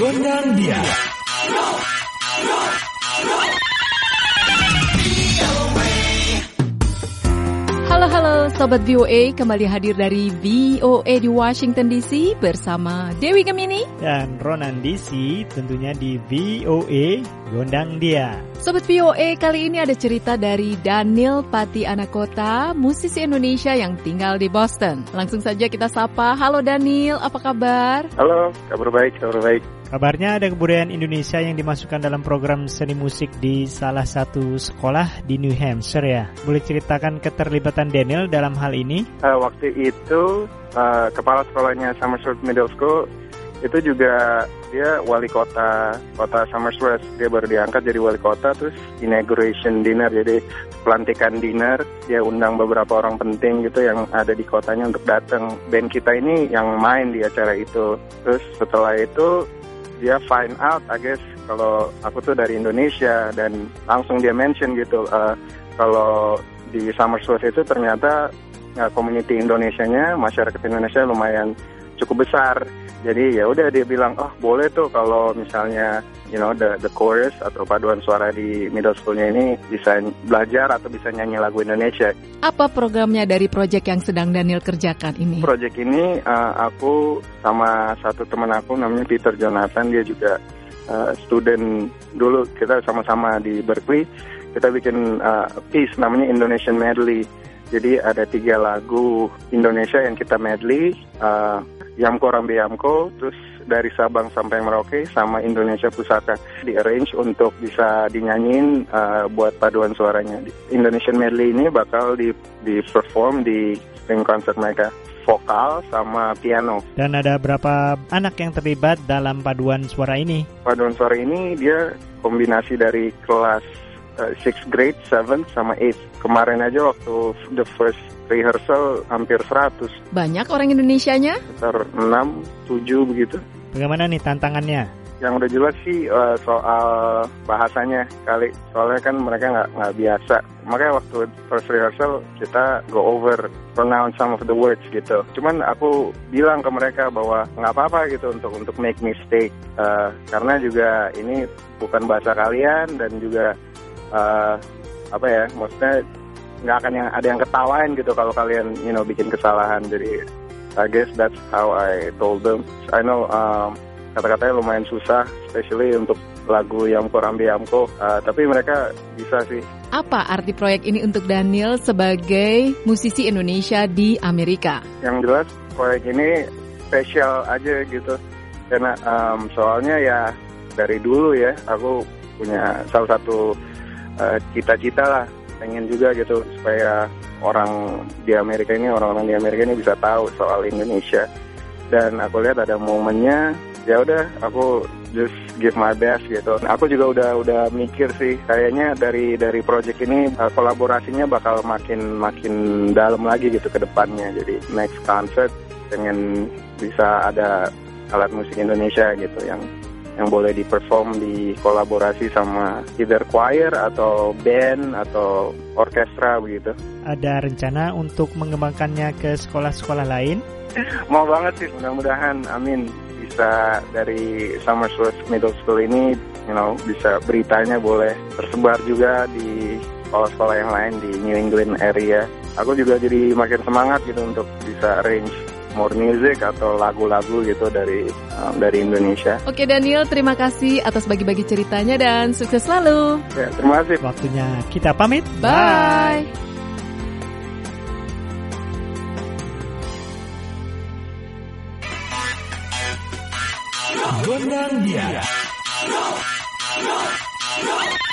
Gondang dia. Halo Sobat VOA, kembali hadir dari VOA di Washington DC bersama Dewi Gemini dan Ronan DC, tentunya di VOA Gondang Dia. Sobat VOA, kali ini ada cerita dari Daniel Pati Anakota, musisi Indonesia yang tinggal di Boston. Langsung saja kita sapa. Halo Daniel, apa kabar? Halo, kabar baik. Kabarnya ada kebudayaan Indonesia yang dimasukkan dalam program seni musik di salah satu sekolah di New Hampshire ya. Boleh ceritakan keterlibatan Daniel dalam hal ini? Waktu itu kepala sekolahnya Somersworth Middle School itu juga dia wali kota Somersworth. Dia baru diangkat jadi wali kota, terus inauguration dinner, jadi pelantikan dinner. Dia undang beberapa orang penting gitu yang ada di kotanya untuk datang. Band kita ini yang main di acara itu. Terus setelah itu dia find out, I guess, kalau aku tuh dari Indonesia, dan langsung dia mention gitu kalau di Somersworth itu ternyata community Indonesianya, masyarakat Indonesia lumayan cukup besar. Jadi ya udah dia bilang, oh boleh tuh kalau misalnya the chorus atau paduan suara di middle schoolnya ini bisa belajar atau bisa nyanyi lagu Indonesia. Apa programnya dari proyek yang sedang Daniel kerjakan ini? Proyek ini aku sama satu teman aku namanya Peter Jonathan, dia juga student dulu, kita sama-sama di Berkeley. Kita bikin piece namanya Indonesian Medley. Jadi ada 3 lagu Indonesia yang kita medley, Yamko Rambe Yamko, terus dari Sabang sampai Merauke, sama Indonesia Pusaka. Di-arrange untuk bisa dinyanyiin buat paduan suaranya. Indonesian Medley ini bakal di-perform di spring concert mereka, vokal sama piano. Dan ada berapa anak yang terlibat dalam paduan suara ini? Paduan suara ini dia kombinasi dari kelas 6th grade, 7th, sama 8th. Kemarin aja waktu the first rehearsal hampir 100. Banyak orang Indonesianya? Sekitar 6, 7 begitu. Bagaimana nih tantangannya? Yang udah jelas sih soal bahasanya kali. Soalnya kan mereka nggak biasa. Makanya waktu first rehearsal kita go over, pronounce some of the words gitu. Cuman aku bilang ke mereka bahwa nggak apa-apa gitu untuk make mistake. Karena juga ini bukan bahasa kalian, dan juga maksudnya nggak akan ada yang ketawain gitu kalau kalian bikin kesalahan. Jadi I guess that's how I told them. I know kata-katanya lumayan susah, especially untuk lagu Yamko Rambe Yamko, tapi mereka bisa sih. Apa arti proyek ini untuk Daniel sebagai musisi Indonesia di Amerika? Yang jelas proyek ini spesial aja gitu, karena soalnya ya dari dulu ya aku punya salah satu cita-cita lah, pengen juga gitu supaya orang-orang di Amerika ini bisa tahu soal Indonesia. Dan aku lihat ada momennya, ya udah aku just give my best gitu. Aku juga udah mikir sih, kayaknya dari project ini kolaborasinya bakal makin dalam lagi gitu ke depannya. Jadi next concert pengen bisa ada alat musik Indonesia gitu yang boleh di-perform, di kolaborasi sama either choir atau band atau orkestra begitu. Ada rencana untuk mengembangkannya ke sekolah-sekolah lain? Mau banget sih, mudah-mudahan, amin. Bisa dari Somersworth Middle School ini, bisa beritanya boleh tersebar juga di sekolah-sekolah yang lain di New England area. Aku juga jadi makin semangat gitu untuk bisa arrange more music atau lagu-lagu gitu dari Indonesia. Oke Daniel, terima kasih atas bagi-bagi ceritanya dan sukses selalu. Ya, terima kasih. Waktunya kita pamit. Bye. Gondang dia.